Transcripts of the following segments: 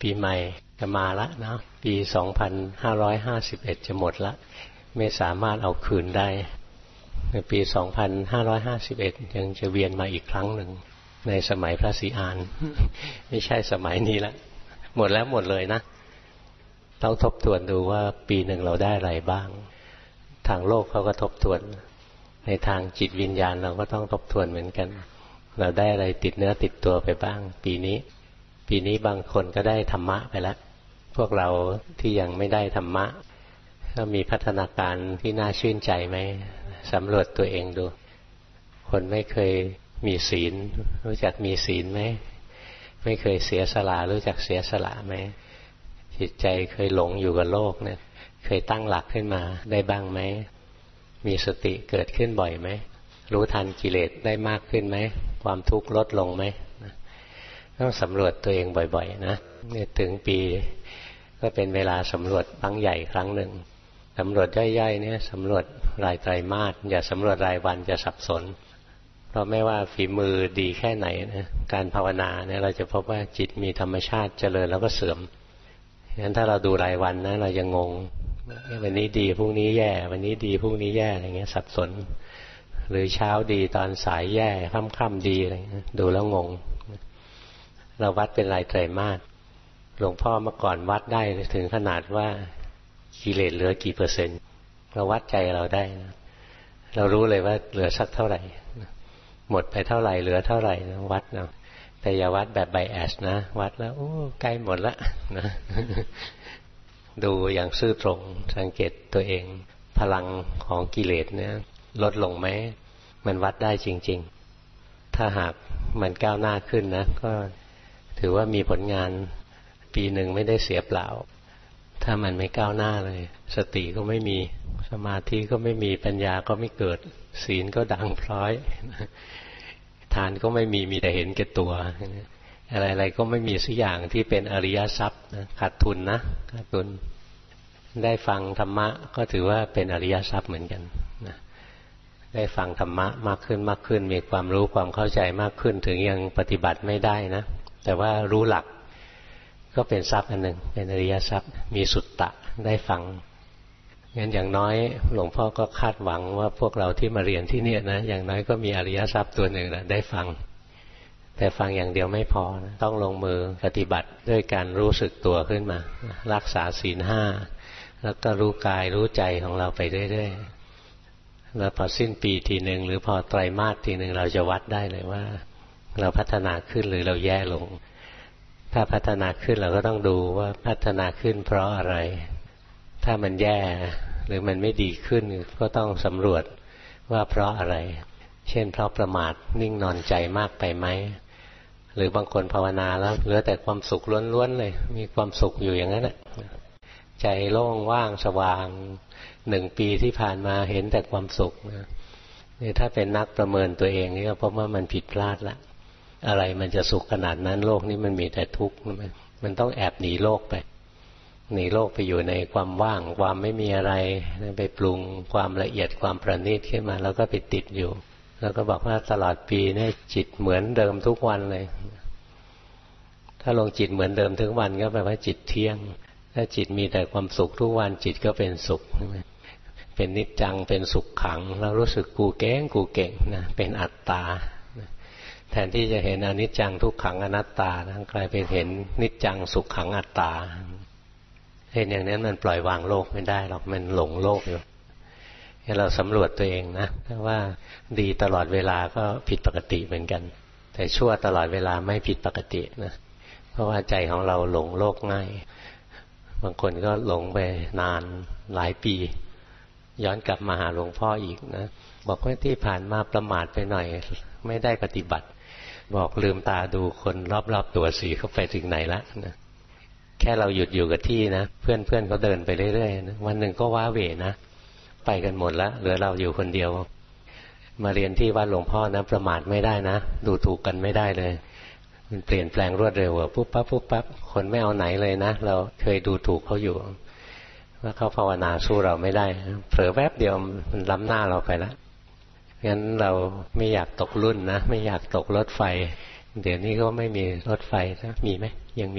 ปีใหม่จะมาละนะปี 2551 จะหมดละไม่สามารถเอาคืนได้ในปี 2551 ยังจะเวียนมาอีกครั้งหนึ่งในสมัยพระศรีอาน ไม่ใช่สมัยนี้ละหมดแล้วหมดเลยนะต้องทบทวนดูว่าปีหนึ่งเราได้อะไรบ้างทางโลกเขาก็ทบทวนในทางจิตวิญญาณเราก็ต้องทบทวนเหมือนกันเราได้อะไรติดเนื้อติดตัวไปบ้างปีนี้บางคนก็ได้ธรรมะไปแล้วพวกเราที่ยังไม่ได้ธรรมะก็มีพัฒนาการที่น่าชื่นใจไหมสำรวจตัวเองดูคนไม่เคยมีศีลรู้จักมีศีลไหมไม่เคยเสียสละรู้จักเสียสละไหมจิตใจเคยหลงอยู่กับโลกเนี่ยเคยตั้งหลักขึ้นมาได้บ้างไหมมีสติเกิดขึ้นบ่อยไหมรู้ทันกิเลสได้มากขึ้นไหมความทุกข์ลดลงไหมต้องสำรวจตัวเองบ่อยๆนะเนี่ยถึงปีก็เป็นเวลาสำรวจครั้งใหญ่ครั้งหนึ่งสำรวจย่อยๆเนี่ยสำรวจรายไตรมาสอย่าสำรวจรายวันจะสับสนเพราะไม่ว่าฝีมือดีแค่ไหนนะการภาวนาเนี่ยเราจะพบว่าจิตมีธรรมชาติเจริญแล้วก็เสื่อมงั้นถ้าเราดูรายวันนะเราจะงงวันนี้ดีพรุ่งนี้แย่วันนี้ดีพรุ่งนี้แย่อะไรเงี้ยสับสนหรือเช้าดีตอนสายแย่ค่ำๆดีอะไรเงี้ยดูแล้วงงเราวัดเป็นรายไตรมาสหลวงพ่อเมื่อก่อนวัดได้ถึงขนาดว่ากิเลสเหลือกี่เปอร์เซ็นต์เราวัดใจเราได้นะเรารู้เลยว่าเหลือสักเท่าไหร่หมดไปเท่าไหร่เหลือเท่าไหร่นะวัดนะแต่อย่าวัดแบบไบแอสนะวัดแล้วโอ้ใกล้หมดละนะดูอย่างซื่อตรงสังเกตตัวเองพลังของกิเลสเนี่ยลดลงไหมมันวัดได้จริงๆถ้าหากมันก้าวหน้าขึ้นนะก็ถือว่ามีผลงานปีหนึ่งไม่ได้เสียเปล่าถ้ามันไม่ก้าวหน้าเลยสติก็ไม่มีสมาธิก็ไม่มีปัญญาก็ไม่เกิดศีลก็ด่างพร้อยทานก็ไม่มีแต่เห็นแก่ตัวอะไรๆก็ไม่มีสักอย่างที่เป็นอริยทรัพย์นะขาดทุนนะขาดทุนได้ฟังธรรมะก็ถือว่าเป็นอริยทรัพย์เหมือนกันนะได้ฟังธรรมะมากขึ้นมีความรู้ความเข้าใจมากขึ้นถึงยังปฏิบัติไม่ได้นะแต่ว่ารู้หลักก็เป็นทรัพย์อันหนึ่งเป็นอริยทรัพย์มีสุตตะได้ฟังงั้นอย่างน้อยหลวงพ่อก็คาดหวังว่าพวกเราที่มาเรียนที่นี่นะอย่างน้อยก็มีอริยทรัพย์ตัวหนึ่งนะได้ฟังแต่ฟังอย่างเดียวไม่พอนะต้องลงมือปฏิบัติด้วยการรู้สึกตัวขึ้นมารักษาศีล 5แล้วก็รู้กายรู้ใจของเราไปเรื่อยๆแล้วพอสิ้นปีทีหนึ่งหรือพอไตรมาสทีหนึ่งเราจะวัดได้เลยว่าเราพัฒนาขึ้นหรือเราแย่ลงถ้าพัฒนาขึ้นเราก็ต้องดูว่าพัฒนาขึ้นเพราะอะไรถ้ามันแย่หรือมันไม่ดีขึ้นก็ต้องสำรวจว่าเพราะอะไรเช่นเพราะประมาทนิ่งนอนใจมากไปไหมหรือบางคนภาวนาแล้วเหลือแต่ความสุขล้วนๆเลยมีความสุขอยู่อย่างนั้นแหละใจโล่งว่างสว่าง1 ปีที่ผ่านมาเห็นแต่ความสุขนี่ถ้าเป็นนักประเมินตัวเองนี่ก็เพราะว่ามันผิดพลาดละอะไรมันจะสุขขนาดนั้นโลกนี้มันมีแต่ทุกข์มันต้องแอบหนีโลกไปหนีโลกไปอยู่ในความว่างความไม่มีอะไรไปปรุงความละเอียดความประณีตขึ้นมาแล้วก็ไปติดอยู่แล้วก็บอกว่าตลอดปีนี่จิตเหมือนเดิมทุกวันเลยถ้าลงจิตเหมือนเดิมทุกวันก็แปลว่าจิตเที่ยงถ้าจิตมีแต่ความสุขทุกวันจิตก็เป็นสุขเป็นนิจจังเป็นสุขขังแล้วรู้สึกกูเก่งนะเป็นอัตตาแทนที่จะเห็นอนิจจังทุกขังอนัตตานะกลายเป็นเห็นนิจจังสุขขังอัตตาเห็นอย่างนั้นมันปล่อยวางโลกไม่ได้หรอกมันหลงโลกอยู่ให้เราสำรวจตัวเองนะถ้าว่าดีตลอดเวลาก็ผิดปกติเหมือนกันแต่ชั่วตลอดเวลาไม่ผิดปกตินะเพราะว่าใจของเราหลงโลกง่ายบางคนก็หลงไปนานหลายปีย้อนกลับมาหาหลวงพ่ออีกนะบอกว่าที่ผ่านมาประมาทไปหน่อยไม่ได้ปฏิบัติบอกลืมตาดูคนรอบๆตัวสิเขาไปถึงไหนละนะแค่เราหยุดอยู่กับที่นะเพื่อนเขาเดินไปเรื่อยๆนะวันหนึ่งก็ว้าเหวนะไปกันหมดแล้วเหลือเราอยู่คนเดียวมาเรียนที่วัดหลวงพ่อนะประมาทไม่ได้นะดูถูกกันไม่ได้เลยมันเปลี่ยนแปลงรวดเร็วปุ๊บปั๊บคนไม่เอาไหนเลยนะเราเคยดูถูกเขาอยู่ว่าเขาภาวนาสู้เราไม่ได้เผลอแวบเดียวมันล้ำหน้าเราไปแล้วงั้นเราไม่อยากตกรุ่นนะไม่อยากตกรถไฟเดี๋ยวนี้ก็ไม่มีรถไฟนะมีไหมยังมี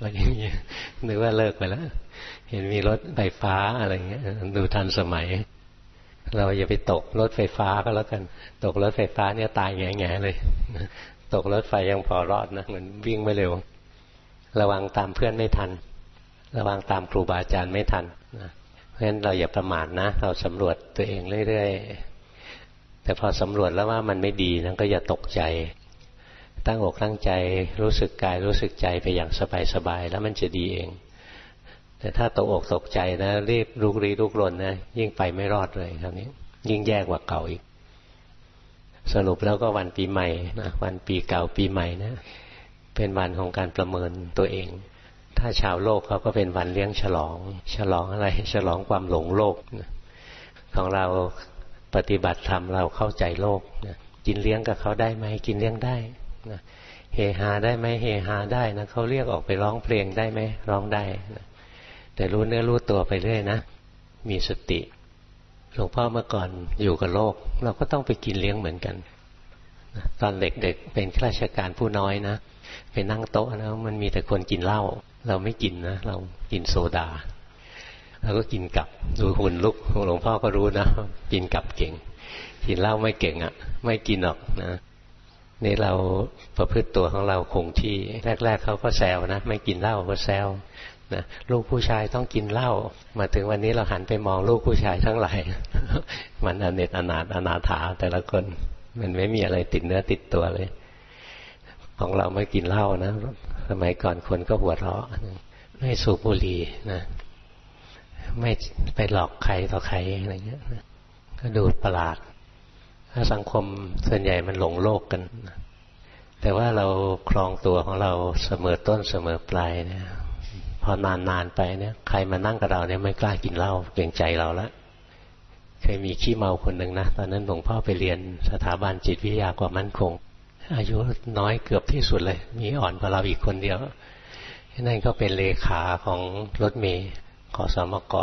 ว่าอย่างนี้นึกว่าเลิกไปแล้วเห็นมีรถไฟฟ้าอะไรเงี้ยดูทันสมัยเราอย่าไปตกรถไฟฟ้าก็แล้วกันตกรถไฟฟ้าเนี่ยตายแง่ๆเลยตกรถไฟยังพอรอดนะมันวิ่งไม่เร็วระวังตามเพื่อนไม่ทันระวังตามครูบาอาจารย์ไม่ทันนะเพราะฉะนั้นเราอย่าประมาทนะเราสำรวจตัวเองเรื่อยๆแต่พอสำรวจแล้วว่ามันไม่ดีนั้นก็อย่าตกใจตั้งอกตั้งใจรู้สึกกายรู้สึกใจไปอย่างสบายๆแล้วมันจะดีเองแต่ถ้าตกอกตกใจนะรีบลุกลี้ลุกลนนะยิ่งไปไม่รอดเลยคราวนี้ยิ่งแย่กว่าเก่าอีกสรุปแล้วก็วันปีใหม่นะวันปีเก่าปีใหม่นะเป็นวันของการประเมินตัวเองถ้าชาวโลกเขาก็เป็นวันเลี้ยงฉลองอะไรฉลองความหลงโลกของเราปฏิบัติธรรมเราเข้าใจโลกนะกินเลี้ยงกับเขาได้ไหมกินเลี้ยงได้นะเฮฮาได้ไหมเฮฮาได้นะเขาเรียกออกไปร้องเพลงได้ไหมร้องได้นะแต่รู้เนื้อรู้ตัวไปเรื่อยนะมีสติหลวงพ่อเมื่อก่อนอยู่กับโลกเราก็ต้องไปกินเลี้ยงเหมือนกันตอนเด็กๆเป็นข้าราชการผู้น้อยนะไปนั่งโต๊ะนะมันมีแต่คนกินเหล้าเราไม่กินนะเรากินโซดาเราก็กินกับดูหุ่นลุกหลวงพ่อก็รู้นะกินกับเก่งกินเหล้าไม่เก่งอ่ะไม่กินหรอกนะนี่เราประพฤติตัวของเราคงที่แรกๆเขาก็แซวนะไม่กินเหล้าก็แซวนะลูกผู้ชายต้องกินเหล้ามาถึงวันนี้เราหันไปมองลูกผู้ชายทั้งหลายมันอเนจอนาถาแต่ละคนมันไม่มีอะไรติดเนื้อติดตัวเลยของเราไม่กินเหล้านะสมัยก่อนคนก็หัวเราะไม่สูบบุหรี่นะไม่ไปหลอกใครต่อใครอะไรเงี้ยก็ดูประหลาดถ้าสังคมส่วนใหญ่มันหลงโลกกันแต่ว่าเราครองตัวของเราเสมอต้นเสมอปลายเนี่ยพอนานๆไปเนี่ยใครมานั่งกับเราเนี่ยไม่กล้ากินเหล้าเกรงใจเราละเคยมีขี้เมาคนหนึ่งนะตอนนั้นหลวงพ่อไปเรียนสถาบันจิตวิทยาความมั่นคงอายุน้อยเกือบที่สุดเลยมีอ่อนกว่าเราอีกคนเดียวนั่นก็เป็นเลขาของรถเมล์ขสมก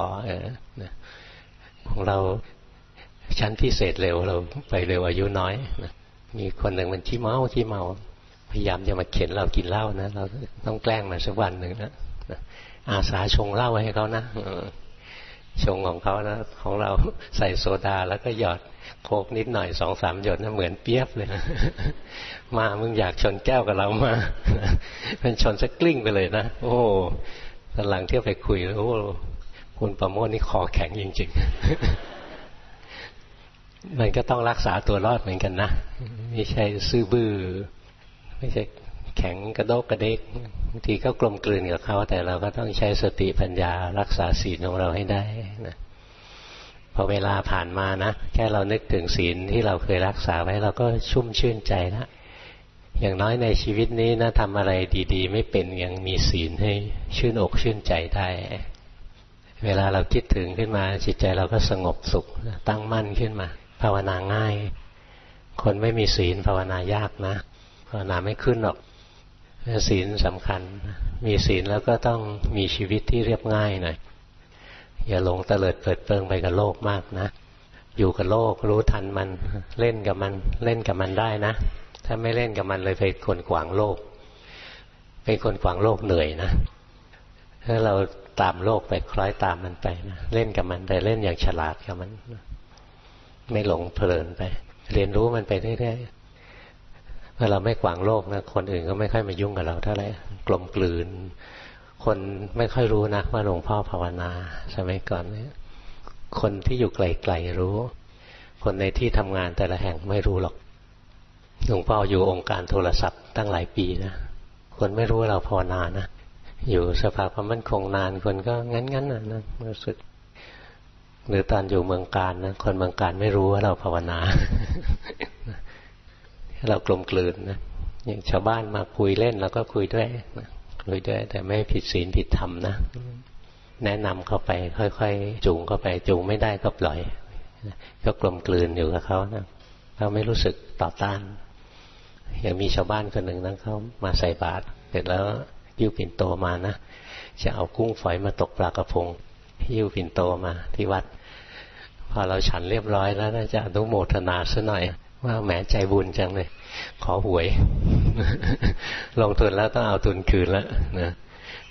ของเราชั้นพิเศษเร็วเราไปเร็วอายุน้อยนะมีคนหนึ่งมันขี้เมาพยายามจะมาเข็นเรากินเหล้านะเราต้องแกล้งมันสักวันหนึ่งนะอาสาชงเหล้าให้เขานะชงของเขานะของเราใส่โซดาแล้วก็หยอดโคกนิดหน่อย 2-3 หยดนะเหมือนเปี๊ยบเลยมามึงอยากชนแก้วกับเรามามันชนสักกลิ้งไปเลยนะโอ้ตอนหลังเที่ยวไปคุยโอ้คุณประโมทนี่คอแข็งจริงๆมันก็ต้องรักษาตัวรอดเหมือนกันนะไม่ใช่ซื่อบื้อไม่ใช่แข็งกระโดกกระเดกบางทีก็กลมกลืนกับเขาแต่เราก็ต้องใช้สติปัญญารักษาศีลของเราให้ได้นะพอเวลาผ่านมานะแค่เรานึกถึงศีลที่เราเคยรักษาไว้เราก็ชุ่มชื่นใจแล้วอย่างน้อยในชีวิตนี้นะทำอะไรดีๆไม่เป็นยังมีศีลให้ชื่นอกชื่นใจได้เวลาเราคิดถึงขึ้นมาจิตใจเราก็สงบสุขตั้งมั่นขึ้นมาภาวนาง่ายคนไม่มีศีลภาวนายากนะภาวนาไม่ขึ้นหรอกศีลสำคัญมีศีลแล้วก็ต้องมีชีวิตที่เรียบง่ายหน่อยอย่าหลงเตลิดเปิดเปิงไปกับโลกมากนะอยู่กับโลกรู้ทันมันเล่นกับมันได้นะถ้าไม่เล่นกับมันเลยเป็นคนขวางโลกเป็นคนขวางโลกเหนื่อยนะถ้าเราตามโลกไปคล้อยตามมันไปนะเล่นกับมันแต่เล่นอย่างฉลาดกับมันไม่หลงเพลินไปเรียนรู้มันไปเรื่อยๆเมื่อเราไม่ขวางโลกนะคนอื่นก็ไม่ค่อยมายุ่งกับเราเท่าไหร่กลมกลืนคนไม่ค่อยรู้นะว่าหลวงพ่อภาวนาสมัยก่อนเนี่ยคนที่อยู่ไกลๆรู้คนในที่ทำงานแต่ละแห่งไม่รู้หรอกหลวงพ่ออยู่องค์การโทรศัพท์ตั้งหลายปีนะคนไม่รู้ว่าเราภาวนานะอยู่สภาพมั่นคงนานคนก็งั้นๆนะรู้สึกหรือตอนอยู่เมืองการนะคนเมืองการไม่รู้ว่าเราภาวนาเรากลมกลืนนะอย่างชาวบ้านมาคุยเล่นเราก็คุยด้วยแต่ไม่ผิดศีลผิดธรรมนะแนะนำเข้าไปค่อยๆจูงเข้าไปจูงไม่ได้ก็ปล่อยก็กลมกลืนอยู่กับเขานะเขาไม่รู้สึกต่อต้านอย่างมีชาวบ้านคนหนึ่งนะเขามาใส่บาตรเสร็จแล้วหิ้วปิ่นโตมานะจะเอากุ้งฝอยมาตกปลากระพงหิ้วปิ่นโตมาที่วัดพอเราฉันเรียบร้อยแล้วน่าจะอนุโมทนาซะหน่อยว่าแหมใจบุญจังเลยขอหวย ลงทุนแล้วต้องเอาทุนคืนแล้วนะข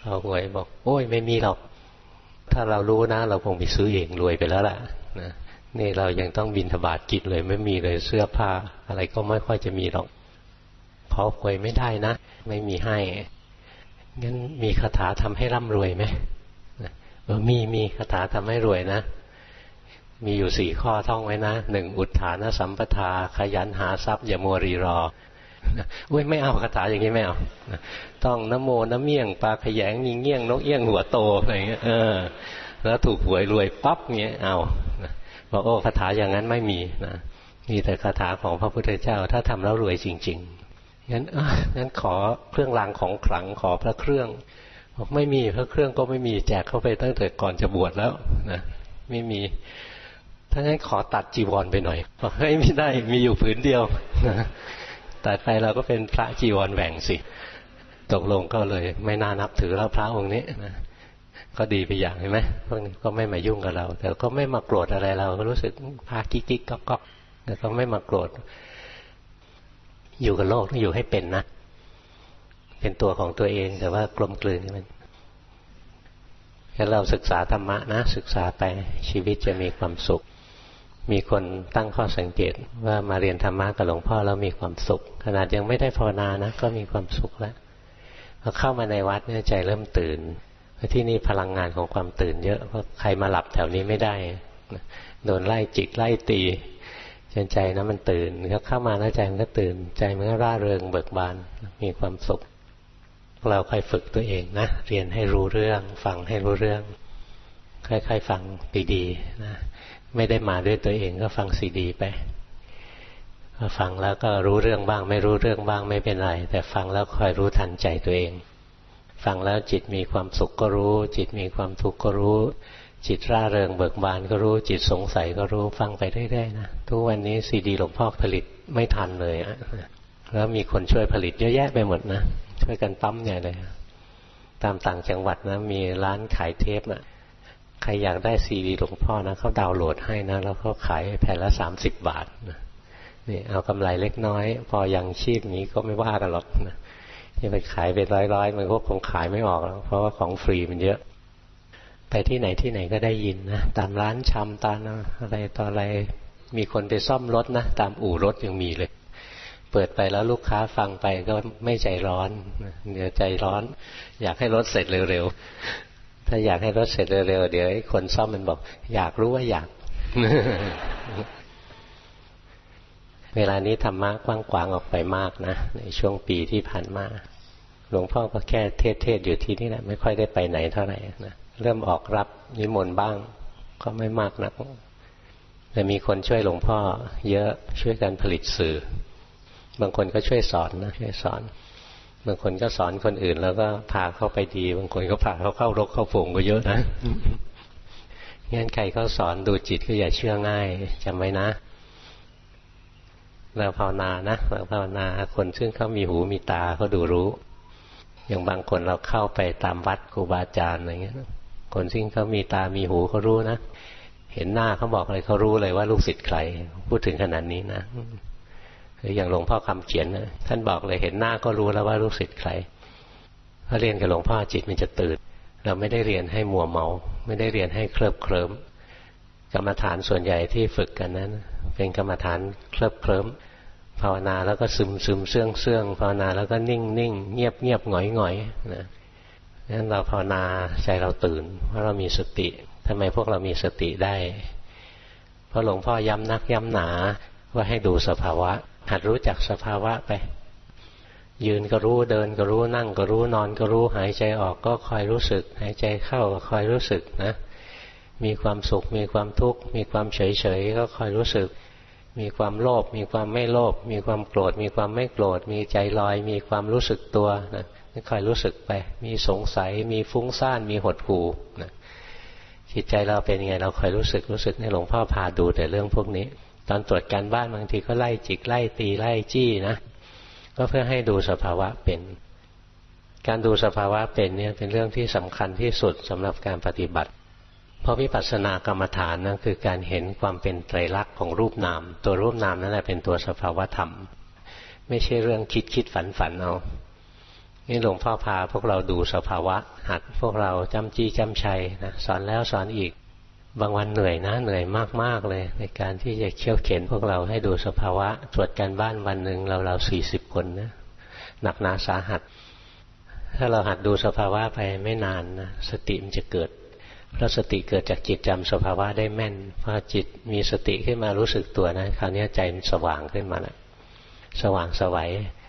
อหวยบอกโอ้ยไม่มีหรอกถ้าเรารู้นะเราคงไปซื้อเองรวยไปแล้วล่ะนะนี่เรายังต้องบิณฑบาตกินเลยไม่มีเลยเสื้อผ้าอะไรก็ไม่ค่อยจะมีหรอกขอหวยไม่ได้นะไม่มีให้งั้นมีคาถาทำให้ร่ำรวยไหมมีคาถาทำให้รวยนะมีอยู่4 ข้อท่องไว้นะ1อุทธานสัมปทาขยันหาทรัพย์อย่ามัวรีรออุ้ยไม่เอาคาถาอย่างนี้ไม่เอาต้องนะโมนะเมี่ยงปลาขยงมีเงี้ยงนกเอี้ยงหัวโตอะไรเงี้ยแล้วถูกหวยรวยปั๊บเงี้ยเอาบอกโอ้คาถาอย่างนั้นไม่มีนะมีแต่คาถาของพระพุทธเจ้าถ้าทำแล้วรวยจริงๆงั้นขอเครื่องรางของขลังขอพระเครื่องบอกไม่มีพระเครื่องก็ไม่มีแจกเข้าไปตั้งแต่ก่อนจะบวชแล้วนะไม่มีถ้างั้นขอตัดจีวรไปหน่อยบอกเฮ้ยไม่ได้มีอยู่ผืนเดียวตัดไปเราก็เป็นพระจีวรแหว่งสิตกลงก็เลยไม่น่านับถือแล้วพระองค์นี้นะก็ดีไปอย่างเห็นไหมพวกนี้ก็ไม่มายุ่งกับเราแต่ก็ไม่มาโกรธอะไรเราก็รู้สึกพากิ๊กกิ๊กก๊อกแต่ก็ไม่มาโกรธอยู่กับโลกต้องอยู่ให้เป็นนะเป็นตัวของตัวเองแต่ว่ากลมกลืนมันถ้าเราศึกษาธรรมะนะศึกษาไปชีวิตจะมีความสุขมีคนตั้งข้อสังเกตว่ามาเรียนธรรมะกับหลวงพ่อแล้วมีความสุขขนาดยังไม่ได้ภาวนานะก็มีความสุขแล้วพอเข้ามาในวัดเนี่ยใจเริ่มตื่นเพราะที่นี่พลังงานของความตื่นเยอะเพราะใครมาหลับแถวนี้ไม่ได้โดนไล่จิกไล่ตีใจนะมันตื่นเข้ามาแล้วใจมันก็ตื่นใจมันก็ร่าเริงเบิกบานมีความสุขเราค่อยฝึกตัวเองนะเรียนให้รู้เรื่องฟังให้รู้เรื่องค่อยๆฟังดีๆนะไม่ได้มาด้วยตัวเองก็ฟังซีดีไปฟังแล้วก็รู้เรื่องบ้างไม่รู้เรื่องบ้างไม่เป็นไรแต่ฟังแล้วคอยรู้ทันใจตัวเองฟังแล้วจิตมีความสุขก็รู้จิตมีความทุกข์ก็รู้จิตร่าเริงเบิกบานก็รู้จิตสงสัยก็รู้ฟังไปเรื่อยๆนะทุกวันนี้ซีดีหลวงพ่อผลิตไม่ทันเลยอะแล้วมีคนช่วยผลิตเยอะแยะไปหมดนะช่วยกันปั๊มใหญ่เลยตามต่างจังหวัดนะมีร้านขายเทปนะใครอยากได้ซีดีหลวงพ่อนะเขาดาวน์โหลดให้นะแล้วเขาขายแผ่นละ30 บาทนะนี่เอากำไรเล็กน้อยพอยังชีพนี้ก็ไม่ว่ากันหรอกนะที่ไปขายเป็นร้อยๆมันก็คงขายไม่ออกแล้วเพราะว่าของฟรีมันเยอะไปที่ไหนก็ได้ยินนะตามร้านชำตามอะไรต่ออะไรมีคนไปซ่อมรถนะตามอู่รถยังมีเลยเปิดไปแล้วลูกค้าฟังไปก็ไม่ใจร้อนเดี๋ยวใจร้อนอยากให้รถเสร็จเร็วๆถ้าอยากให้รถเสร็จเร็วๆเดี๋ยวคนซ่อมมันบอกอยากรู้ว่าอยาก เวลานี้ธรรมะกว้างขวางออกไปมากนะในช่วงปีที่ผ่านมาหลวงพ่อก็แค่เทศอยู่ที่นี่แหละไม่ค่อยได้ไปไหนเท่าไหร่นะเริ่มออกรับนิมนต์บ้างก็ไม่มากนักแต่มีคนช่วยหลวงพ่อเยอะช่วยกันผลิตสื่อบางคนก็ช่วยสอนนะช่วยสอนบางคนก็สอนคนอื่นแล้วก็พาเข้าไปดีบางคนก็พาเขาเข้ารกเข้าฝูงก็เยอะนะงั้นใครเขาสอนดูจิตก็อย่าเชื่อง่ายจำไว้นะเราภาวนานะเราภาวนาคนซึ่งเขามีหูมีตาเขาดูรู้อย่างบางคนเราเข้าไปตามวัดครูบาอาจารย์อะไรเงี้ยคนซึ่งเขามีตามีหูเขารู้นะเห็นหน้าเขาบอกอะไรเขารู้เลยว่าลูกศิษย์ใครพูดถึงขนาดนี้นะอย่างหลวงพ่อคำเขียนนะท่านบอกเลยเห็นหน้าก็รู้แล้วว่าลูกศิษย์ใครพอเรียนกับหลวงพ่อจิตมันจะตื่นเราไม่ได้เรียนให้มัวเมาไม่ได้เรียนให้เคลิบเคลิ้มกรรมฐานส่วนใหญ่ที่ฝึกกันนั้นเป็นกรรมฐานเคลิบเคลิ้มภาวนาแล้วก็ซึมเสื่องภาวนาแล้วก็นิ่งเงียบหงอยนะงั้นเราภาวนาใจเราตื่นเพราะเรามีสติทำไมพวกเรามีสติได้เพราะหลวงพ่อย้ำนักย้ำหนาว่าให้ดูสภาวะหัดรู้จักสภาวะไปยืนก็รู้เดินก็รู้นั่งก็รู้นอนก็รู้หายใจออกก็คอยรู้สึกหายใจเข้าก็คอยรู้สึกนะมีความสุขมีความทุกข์มีความเฉยก็คอยรู้สึกมีความโลภมีความไม่โลภมีความโกรธมีความไม่โกรธมีใจลอยมีความรู้สึกตัวนะคอยรู้สึกไปมีสงสัยมีฟุ้งซ่านมีหดหู่นะจิตใจเราเป็นยังไงเราคอยรู้สึกในหลวงพ่อพาดูแต่เรื่องพวกนี้ตอนตรวจการบ้านบางทีก็ไล่จิกไล่ตีไล่จี้นะก็เพื่อให้ดูสภาวะเป็นการดูสภาวะเป็นเนี่ยเป็นเรื่องที่สำคัญที่สุดสำหรับการปฏิบัติเพราะวิปัสสนากรรมฐานนั่นคือการเห็นความเป็นไตรลักษณ์ของรูปนามตัวรูปนามนั่นแหละเป็นตัวสภาวะธรรมไม่ใช่เรื่องคิดฝันเอานี่หลวงพ่อพาพวกเราดูสภาวะหัดพวกเราจำจี้จำชัยนะสอนแล้วสอนอีกบางวันเหนื่อยนะเหนื่อยมากๆเลยในการที่จะเขี่ยวเข็นพวกเราให้ดูสภาวะตรวจการบ้านวันหนึ่งเรา40 คนนะหนักหนาสาหัสถ้าเราหัดดูสภาวะไปไม่นานนะสติมันจะเกิดเพราะสติเกิดจากจิตจำสภาวะได้แม่นพอจิตมีสติขึ้นมารู้สึกตัวนะคราวนี้ใจมันสว่างขึ้นมาแล้วสว่างไสว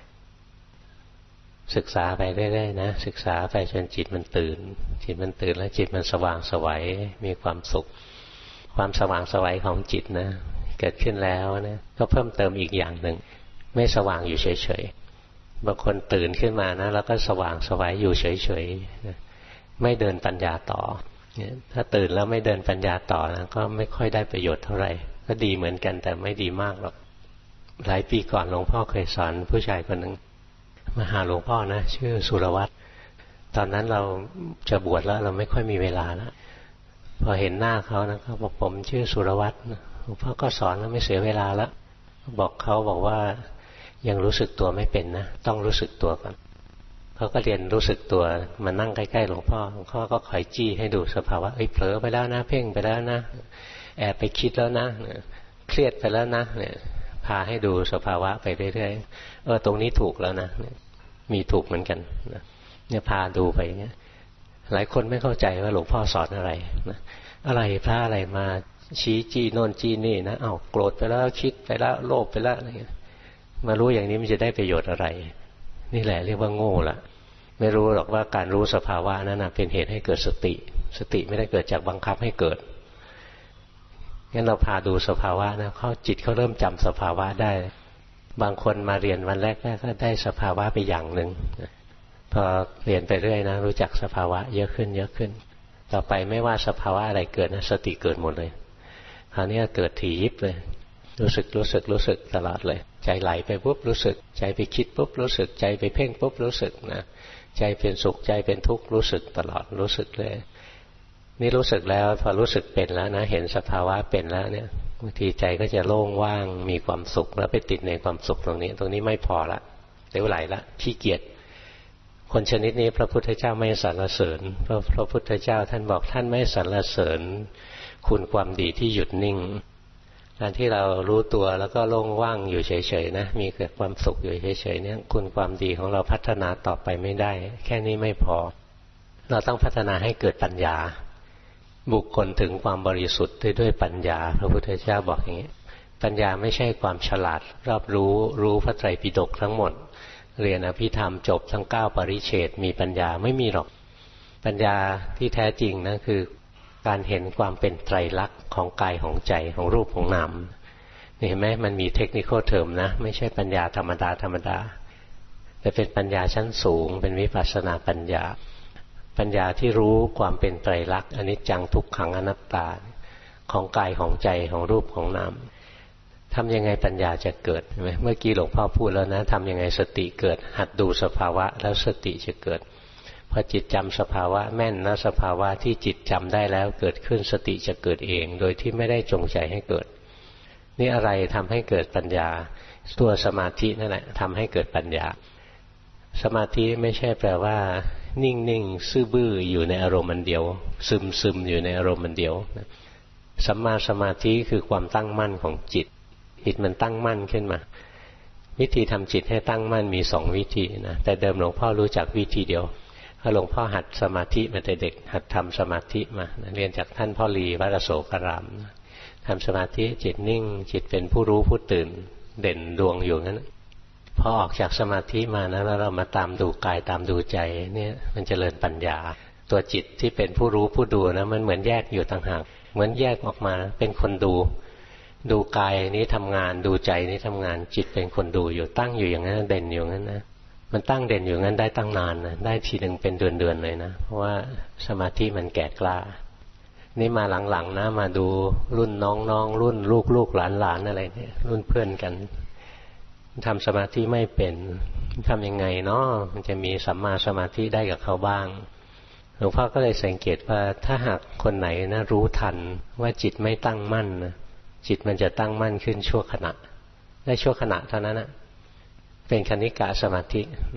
ศึกษาไปเรื่อยๆนะศึกษาไปจนจิตมันตื่นแล้วจิตมันสว่างไสวมีความสุขความสว่างไสวของจิตนะเกิดขึ้นแล้วนะก็เพิ่มเติมอีกอย่างหนึ่งไม่สว่างอยู่เฉยๆบางคนตื่นขึ้นมานะแล้วก็สว่างไสวอยู่เฉยๆไม่เดินปัญญาต่อถ้าตื่นแล้วไม่เดินปัญญาต่อนะก็ไม่ค่อยได้ประโยชน์เท่าไหร่ก็ดีเหมือนกันแต่ไม่ดีมากหรอกหลายปีก่อนหลวงพ่อเคยสอนผู้ชายคนหนึ่งมาหาหลวงพ่อนะชื่อสุรวัตรตอนนั้นเราจะบวชแล้วเราไม่ค่อยมีเวลาแล้วพอเห็นหน้าเขานะเขาบอกผมชื่อสุรวัตรหลวงพ่อก็สอนแล้วไม่เสียเวลาแล้วบอกว่ายังรู้สึกตัวไม่เป็นนะต้องรู้สึกตัวก่อนเขาก็เรียนรู้สึกตัวมานั่งใกล้ๆหลวงพ่อก็คอยจี้ให้ดูสภาวะเผลอไปแล้วนะเพ่งไปแล้วนะแอบไปคิดแล้วนะเครียดไปแล้วนะเนี่ยพาให้ดูสภาวะไปเรื่อยๆตรงนี้ถูกแล้วนะมีถูกเหมือนกันเนี่ยพาดูไปอย่างเงี้ยหลายคนไม่เข้าใจว่าหลวงพ่อสอนอะไรนะอะไรพระอะไรมาชี้จี้โน่นจี้นี่นะโกรธไปแล้วคิดไปแล้วโลภไปแล้วอะไรเงี้ยมารู้อย่างนี้มันจะได้ประโยชน์อะไรนี่แหละเรียกว่าโง่ละไม่รู้หรอกว่าการรู้สภาวะนั้นเป็นเหตุให้เกิดสติไม่ได้เกิดจากบังคับให้เกิดงั้นเราพาดูสภาวะนะจิตเขาเริ่มจำสภาวะได้บางคนมาเรียนวันแรกก็ได้สภาวะไปอย่างหนึ่งพอเรียนไปเรื่อยนะรู้จักสภาวะเยอะขึ้นต่อไปไม่ว่าสภาวะอะไรเกิดนะสติเกิดหมดเลยคราวนี้เกิดถี่ยิบเลยรู้สึกตลอดเลยใจไหลไปปุ๊บรู้สึกใจไปคิดปุ๊บรู้สึกใจไปเพ่งปุ๊บรู้สึกนะใจเป็นสุขใจเป็นทุกข์รู้สึกตลอดรู้สึกเลยนี่รู้สึกแล้วพอรู้สึกเป็นแล้วนะเห็นสภาวะเป็นแล้วเนี่ยบางทีใจก็จะโล่งว่างมีความสุขแล้วไปติดในความสุขตรงนี้ไม่พอละเดี๋ยวไหลละขี้เกียจคนชนิดนี้พระพุทธเจ้าไม่สรรเสริญพระพุทธเจ้าท่านบอกท่านไม่สรรเสริญคุณความดีที่หยุดนิ่งการที่เรารู้ตัวแล้วก็โล่งว่างอยู่เฉยๆนะมีเกิดความสุขอยู่เฉยๆเนี่ยคุณความดีของเราพัฒนาต่อไปไม่ได้แค่นี้ไม่พอเราต้องพัฒนาให้เกิดปัญญาบุคคลถึงความบริสุทธิ์ด้วยปัญญาพระพุทธเจ้าบอกอย่างนี้ปัญญาไม่ใช่ความฉลาดรอบรู้พระไตรปิฎกทั้งหมดเรียนอภิธรรมจบทั้ง9ปริเฉดมีปัญญาไม่มีหรอกปัญญาที่แท้จริงนะคือการเห็นความเป็นไตรลักษณ์ของกายของใจของรูปของนามนี่เห็นไหมมันมีเทคนิคเทอมนะไม่ใช่ปัญญาธรรมดาแต่เป็นปัญญาชั้นสูงเป็นวิปัสสนาปัญญาที่รู้ความเป็นไตรลักษณ์อนิจจังทุกขังอนัตตาของกายของใจของรูปของนามทำยังไงปัญญาจะเกิดใช่ไหมเมื่อกี้หลวงพ่อพูดแล้วนะทำยังไงสติเกิดหัดดูสภาวะแล้วสติจะเกิดพอจิตจำสภาวะแม่นแล้วสภาวะที่จิตจำได้แล้วเกิดขึ้นสติจะเกิดเองโดยที่ไม่ได้จงใจให้เกิดนี่อะไรทำให้เกิดปัญญาตัวสมาธินั่นแหละทำให้เกิดปัญญาสมาธิไม่ใช่แปลว่านิ่งๆซื่อบื้ออยู่ในอารมณ์อันเดียวซึมอยู่ในอารมณ์อันเดียวสัมมาสมาธิคือความตั้งมั่นของจิตมันตั้งมั่นขึ้นมาวิธีทำจิตให้ตั้งมั่นมี2วิธีนะแต่เดิมหลวงพ่อรู้จักวิธีเดียวพอหลวงพ่อหัดสมาธิมาแต่เด็กหัดทำสมาธิมาเรียนจากท่านพ่อลีวัดอโศการามทำสมาธิจิตนิ่งจิตเป็นผู้รู้ผู้ตื่นเด่นดวงอยู่งั้นพอออกจากสมาธิมานะแล้วเรามาตามดูกายตามดูใจเนี่ยมันเจริญปัญญาตัวจิตที่เป็นผู้รู้ผู้ดูนะมันเหมือนแยกอยู่ต่างหากเหมือนแยกออกมาเป็นคนดูกายนี้ทำงานดูใจนี้ทำงานจิตเป็นคนดูอยู่ตั้งอยู่อย่างนั้นเด่นอยู่งั้นนะมันตั้งเด่นอยู่งั้นได้ตั้งนานนะได้ทีหนึ่งเป็นเดือนเลยนะเพราะว่าสมาธิมันแก่กล้านี่มาหลังๆนะมาดูรุ่นน้องรุ่นลูกหลานอะไรเนี่ยรุ่นเพื่อนกันทำสมาธิไม่เป็นทำยังไงเนาะมันจะมีสัมมาสมาธิได้กับเขาบ้างหลวงพ่อก็เลยสังเกตว่าถ้าหากคนไหนนะรู้ทันว่าจิตไม่ตั้งมั่นนะจิตมันจะตั้งมั่นขึ้นชั่วขณะได้ชั่วขณะเท่านั้นนะเป็นคณิกะสมาธินะ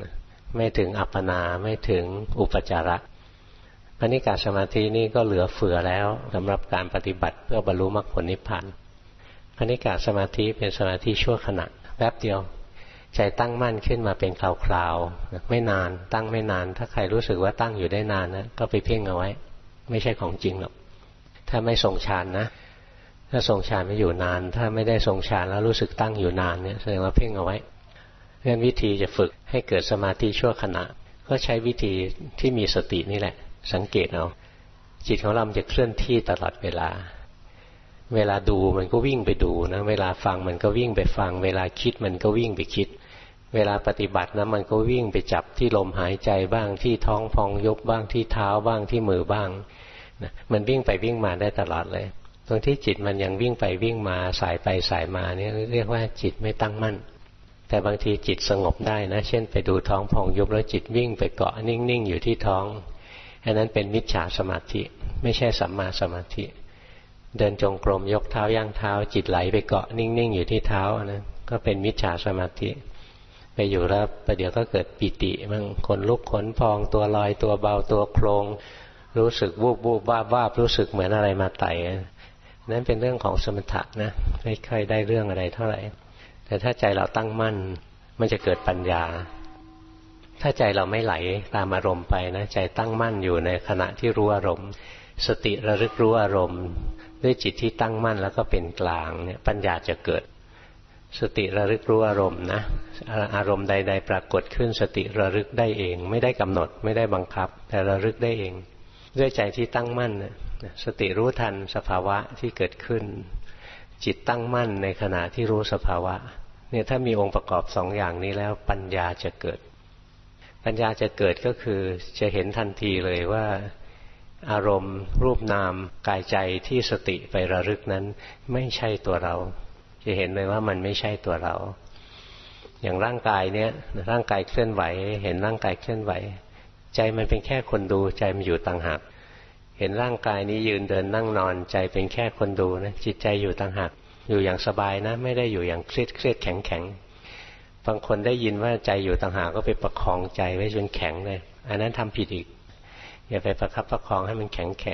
ไม่ถึงอัปปนาไม่ถึงอุปจาระคณิกาสมาธินี่ก็เหลือเฟือแล้วสำหรับการปฏิบัติเพื่อบรรลุมรรคผลนิพพานคณิกาสมาธิเป็นสมาธิชั่วขณะแป๊บเดียวใจตั้งมั่นขึ้นมาเป็นคราวๆไม่นานตั้งไม่นานถ้าใครรู้สึกว่าตั้งอยู่ได้นานนะก็ไปเพ่งเอาไว้ไม่ใช่ของจริงหรอกถ้าไม่ทรงฌานนะถ้าทรงฌานไม่อยู่นานถ้าไม่ได้ทรงฌานแล้วรู้สึกตั้งอยู่นานเนี่ยแสดงว่าเพ่งเอาไว้เพราะฉะนั้นวิธีจะฝึกให้เกิดสมาธิชั่วขณะก็ใช้วิธีที่มีสตินี่แหละสังเกตเอาจิตของเราจะเคลื่อนที่ตลอดเวลาเวลาดูมันก็วิ่งไปดูนะเวลาฟังมันก็วิ่งไปฟังเวลาคิดมันก็วิ่งไปคิดเวลาปฏิบัตินะมันก็วิ่งไปจับที่ลมหายใจบ้างที่ท้องพองยุบบ้างที่เท้าบ้างที่มือบ้างนะมันวิ่งไปวิ่งมาได้ตลอดเลยตรงที่จิตมันยังวิ่งไปวิ่งมาสายไปสายมาเนี่ยเรียกว่าจิตไม่ตั้งมั่นแต่บางทีจิตสงบได้นะเช่นไปดูท้องพองยุบแล้วจิตวิ่งไปเกาะนิ่งๆอยู่ที่ท้องอันนั้นเป็นมิจฉาสมาธิไม่ใช่สัมมาสมาธิเดินจงกรมยกเท้าย่างเท้าจิตไหลไปเกาะนิ่งๆอยู่ที่เท้านะก็เป็นมิจฉาสมาธิไปอยู่แล้วประเดี๋ยวก็เกิดปิติมั่งขนลุกขนพองตัวลอยตัวเบาตัวโครงรู้สึกวูบวูบวาบวาบรู้สึกเหมือนอะไรมาไต่นั่นเป็นเรื่องของสมถะนะไม่ค่อยได้เรื่องอะไรเท่าไหร่แต่ถ้าใจเราตั้งมั่นมันจะเกิดปัญญาถ้าใจเราไม่ไหลตามอารมณ์ไปนะใจตั้งมั่นอยู่ในขณะที่รู้อารมณ์สติระลึกรู้อารมณ์ด้วยจิตที่ตั้งมั่นแล้วก็เป็นกลางเนี่ยปัญญาจะเกิดสติระลึกรู้อารมณ์นะอารมณ์ใดๆปรากฏขึ้นสติระลึกได้เองไม่ได้กำหนดไม่ได้บังคับแต่ระลึกได้เองด้วยใจที่ตั้งมั่นสติรู้ทันสภาวะที่เกิดขึ้นจิตตั้งมั่นในขณะที่รู้สภาวะเนี่ยถ้ามีองค์ประกอบสองอย่างนี้แล้วปัญญาจะเกิดปัญญาจะเกิดก็คือจะเห็นทันทีเลยว่าอารมณ์รูปนามกายใจที่สติไประลึกนั้นไม่ใช่ตัวเราจะเห็นเลยว่ามันไม่ใช่ตัวเราอย่างร่างกายเนี้ยร่างกายเคลื่อนไหวเห็นร่างกายเคลื่อนไหวใจมันเป็นแค่คนดูใจมันอยู่ต่างหากเห็นร่างกายนี้ยืนเดินนั่งนอนใจเป็นแค่คนดูนะจิตใจอยู่ต่างหากอยู่อย่างสบายนะไม่ได้อยู่อย่างเครียดแข็งบางคนได้ยินว่าใจอยู่ต่างหากก็ไปประคองใจไว้จนแข็งเลยอันนั้นทำผิดอีกอย่าไปประคับประคองให้มันแข็ง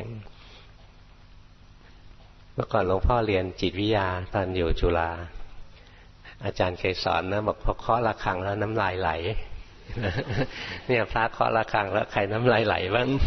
เมื่อก่อนหลวงพ่อเรียนจิตวิทยาตอนอยู่จุฬาอาจารย์เคยสอนนะบอกพอเคาะระฆังแล้วน้ำลายไหลเนี่ยพระเคาะระฆังแล้วใครน้ำลายไหลบ้าง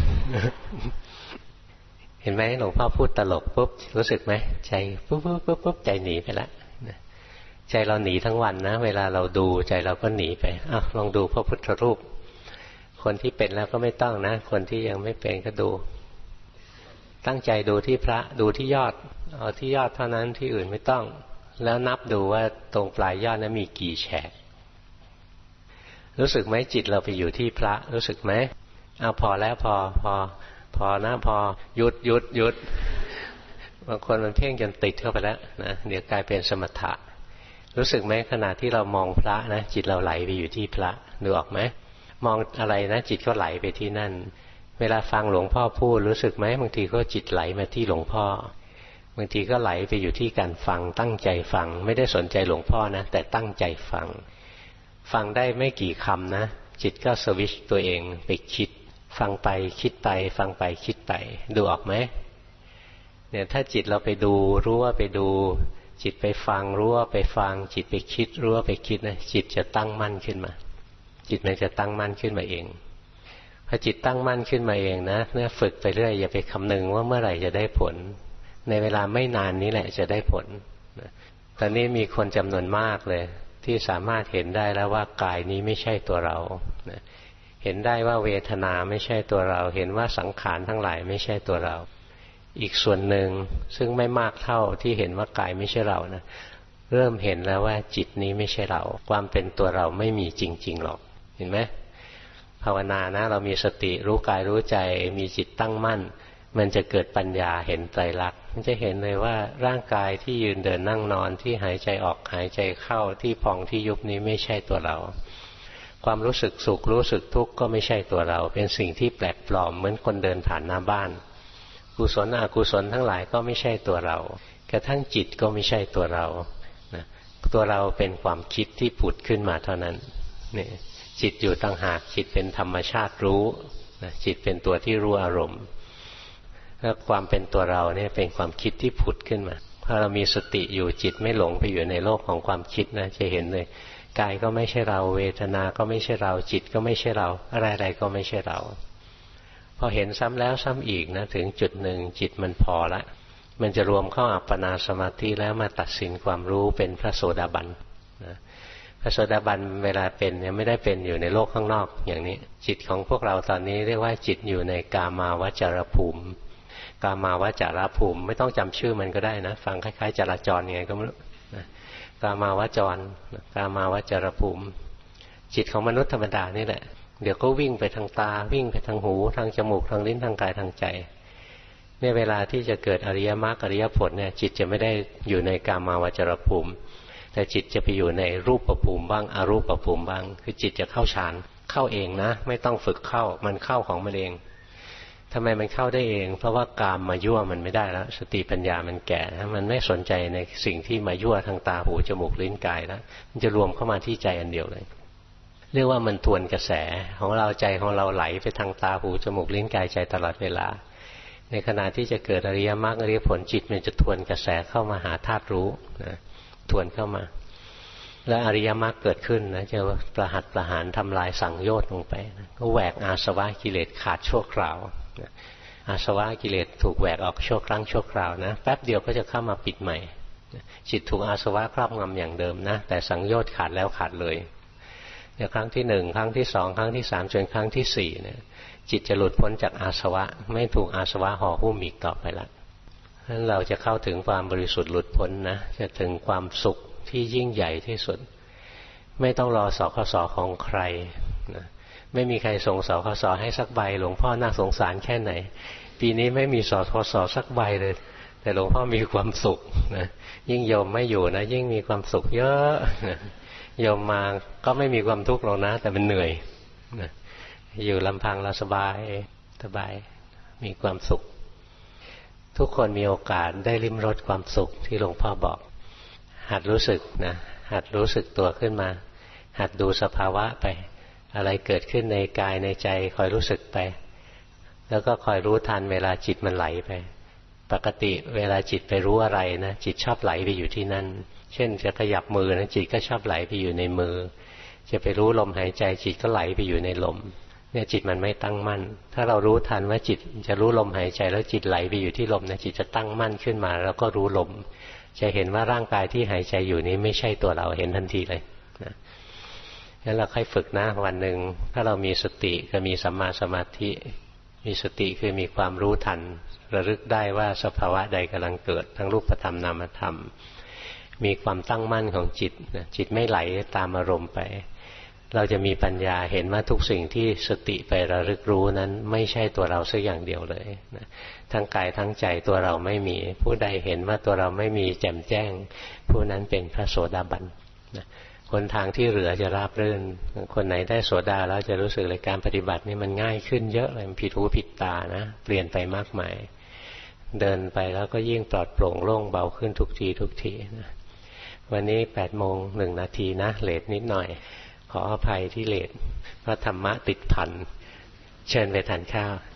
เห็นไหมหลวงพ่อพูดตลกปุ๊บรู้สึกไหมใจปุ๊บใจหนีไปละใจเราหนีทั้งวันนะเวลาเราดูใจเราก็หนีไปลองดูพระพุทธรูปคนที่เป็นแล้วก็ไม่ต้องนะคนที่ยังไม่เป็นก็ดูตั้งใจดูที่พระดูที่ยอดเอาที่ยอดเท่านั้นที่อื่นไม่ต้องแล้วนับดูว่าตรงปลายยอดนั้นมีกี่แฉกรู้สึกไหมจิตเราไปอยู่ที่พระรู้สึกไหมพอแล้วพอนะพอหยุดบางคนมันเพ่งจนติดเข้าไปแล้วนะเดี๋ยวกลายเป็นสมถะรู้สึกไหมขณะที่เรามองพระนะจิตเราไหลไปอยู่ที่พระดูออกไหมมองอะไรนะจิตก็ไหลไปที่นั่นเวลาฟังหลวงพ่อพูดรู้สึกไหมบางทีก็จิตไหลมาที่หลวงพ่อบางทีก็ไหลไปอยู่ที่การฟังตั้งใจฟังไม่ได้สนใจหลวงพ่อนะแต่ตั้งใจฟังได้ไม่กี่คำนะจิตก็สวิตช์ตัวเองไปคิดฟังไปคิดไปฟังไปคิดไปดูออกไหมเนี่ยถ้าจิตเราไปดูรู้ว่าไปดูจิตไปฟังรู้ว่าไปฟังจิตไปคิดรู้ว่าไปคิดนะจิตจะตั้งมั่นขึ้นมาจิตมันจะตั้งมั่นขึ้นมาเองพอจิตตั้งมั่นขึ้นมาเองนะเนี่ยฝึกไปเรื่อยอย่าไปคำนึงว่าเมื่อไหร่จะได้ผลในเวลาไม่นานนี้แหละจะได้ผลตอนนี้มีคนจำนวนมากเลยที่สามารถเห็นได้แล้วว่ากายนี้ไม่ใช่ตัวเราเห็นได้ว่าเวทนาไม่ใช่ตัวเราเห็นว่าสังขารทั้งหลายไม่ใช่ตัวเราอีกส่วนหนึ่งซึ่งไม่มากเท่าที่เห็นว่ากายไม่ใช่เรานะเริ่มเห็นแล้วว่าจิตนี้ไม่ใช่เราความเป็นตัวเราไม่มีจริงๆหรอกเห็นไหมภาวนานะเรามีสติรู้กายรู้ใจมีจิตตั้งมั่นมันจะเกิดปัญญาเห็นไตรลักษณ์มันจะเห็นเลยว่าร่างกายที่ยืนเดินนั่งนอนที่หายใจออกหายใจเข้าที่พองที่ยุบนี้ไม่ใช่ตัวเราความรู้สึกสุขรู้สึกทุกข์ก็ไม่ใช่ตัวเราเป็นสิ่งที่แปลกปลอมเหมือนคนเดินผ่านหน้าบ้านกุศลอกุศลทั้งหลายก็ไม่ใช่ตัวเรากระทั่งจิตก็ไม่ใช่ตัวเรานะตัวเราเป็นความคิดที่ผุดขึ้นมาเท่านั้นนี่จิตอยู่ต่างหากจิตเป็นธรรมชาติรู้นะจิตเป็นตัวที่รู้อารมณ์แล้วความเป็นตัวเราเนี่ยเป็นความคิดที่ผุดขึ้นมาพอเรามีสติอยู่จิตไม่หลงไปอยู่ในโลกของความคิดนะจะเห็นเลยกายก็ไม่ใช่เราเวทนาก็ไม่ใช่เราจิตก็ไม่ใช่เราอะไรๆก็ไม่ใช่เราพอเห็นซ้ำแล้วซ้ำอีกนะถึงจุดหนึ่งจิตมันพอละมันจะรวมเข้าอัปปนาสมาธิแล้วมาตัดสินความรู้เป็นพระโสดาบันนะพระโสดาบันเวลาเป็นเนี่ยไม่ได้เป็นอยู่ในโลกข้างนอกอย่างนี้จิตของพวกเราตอนนี้เรียกว่าจิตอยู่ในกามาวจรภูมิกามาวจรภูมิไม่ต้องจำชื่อมันก็ได้นะฟังคล้ายๆจราจรไงก็ไม่รู้นะกามาวจรกามาวจรภูมิจิตของมนุษย์ธรรมดานี่แหละเดี๋ยวก็วิ่งไปทางตาวิ่งไปทางหูทางจมูกทางลิ้นทางกายทางใจเนี่ยเวลาที่จะเกิดอริยมรรคอริยผลเนี่ยจิตจะไม่ได้อยู่ในกามาวจรภูมิแต่จิตจะไปอยู่ในรูปภูมิบ้างอรูปภูมิบ้างคือจิตจะเข้าฌานเข้าเองนะไม่ต้องฝึกเข้ามันเข้าของมันเองทำไมมันเข้าได้เองเพราะว่ากามมายั่วมันไม่ได้แล้วสติปัญญามันแก่มันไม่สนใจในสิ่งที่มายั่วทางตาหูจมูกลิ้นกายแล้วมันจะรวมเข้ามาที่ใจอันเดียวเลยเรียกว่ามันทวนกระแสของเราใจของเราไหลไปทางตาหูจมูกลิ้นกายใจตลอดเวลาในขณะที่จะเกิดอริยมรรคอริยผลจิตมันจะทวนกระแสเข้ามาหาธาตุรู้นะทวนเข้ามาและอริยมรรคเกิดขึ้นนะจะประหัตประหารทำลายสังโยชน์ลงไปนะก็แหวกอาสวะกิเลสขาดชั่วคราวนะอาสวะกิเลสถูกแหวกออกชั่วครั้งชั่วคราวนะแป๊บเดียวก็จะเข้ามาปิดใหม่จิตถูกอาสวะครอบงำอย่างเดิมนะแต่สังโยชน์ขาดแล้วขาดเลยครั้งที่หนึ่งครั้งที่สองครั้งที่สามจนครั้งที่สี่เนี่ยจิตจะหลุดพ้นจากอาสวะไม่ถูกอาสวะห่อหุ้มอีกต่อไปละฉะนั้นเราจะเข้าถึงความบริสุทธิ์หลุดพ้นนะจะถึงความสุขที่ยิ่งใหญ่ที่สุดไม่ต้องรอสคสของใครนะไม่มีใครส่งสคสให้สักใบหลวงพ่อน่าสงสารแค่ไหนปีนี้ไม่มีสคสสักใบเลยแต่หลวงพ่อมีความสุขนะยิ่งโยมไม่อยู่นะยิ่งมีความสุขเยอะโยมมาก็ไม่มีความทุกข์หรอกนะแต่มันเหนื่อยนะอยู่ลำพังเราสบายมีความสุขทุกคนมีโอกาสได้ลิ้มรสความสุขที่หลวงพ่อบอกหัดรู้สึกนะหัดรู้สึกตัวขึ้นมาหัดดูสภาวะไปอะไรเกิดขึ้นในกายในใจคอยรู้สึกไปแล้วก็คอยรู้ทันเวลาจิตมันไหลไปปกติเวลาจิตไปรู้อะไรนะจิตชอบไหลไปอยู่ที่นั่นเช่นจะขยับมือนะจิตก็ชอบไหลไปอยู่ในมือจะไปรู้ลมหายใจจิตก็ไหลไปอยู่ในลมเนี่ยจิตมันไม่ตั้งมั่นถ้าเรารู้ทันว่าจิตจะรู้ลมหายใจแล้วจิตไหลไปอยู่ที่ลมนะจิตจะตั้งมั่นขึ้นมาแล้วก็รู้ลมจะเห็นว่าร่างกายที่หายใจอยู่นี้ไม่ใช่ตัวเราเห็นทันทีเลยนะงั้นเราค่อยฝึกนะวันหนึ่งถ้าเรามีสติก็มีสัมมาสมาธิมีสติคือมีความรู้ทันระลึกได้ว่าสภาวะใดกำลังเกิดทั้งรูปธรรมนามธรรมมีความตั้งมั่นของจิตนะจิตไม่ไหลตามอารมณ์ไปเราจะมีปัญญาเห็นว่าทุกสิ่งที่สติไประลึกรู้นั้นไม่ใช่ตัวเราสักอย่างเดียวเลยนะทั้งกายทั้งใจตัวเราไม่มีผู้ใดเห็นว่าตัวเราไม่มีแจ่มแจ้งผู้นั้นเป็นพระโสดาบันนะคนทางที่เหลือจะราบรื่นคนไหนได้โสดาแล้วจะรู้สึกเลยการปฏิบัตินี่มันง่ายขึ้นเยอะเลยผิดหูผิดตานะเปลี่ยนไปมากมายเดินไปแล้วก็ยิ่งปลอดโปร่งโล่งเบาขึ้นทุกทีนะวันนี้8:01 นาทีนะเลทนิดหน่อยขออภัยที่เลทเพราะธรรมะติดพันเชิญไปทานข้าว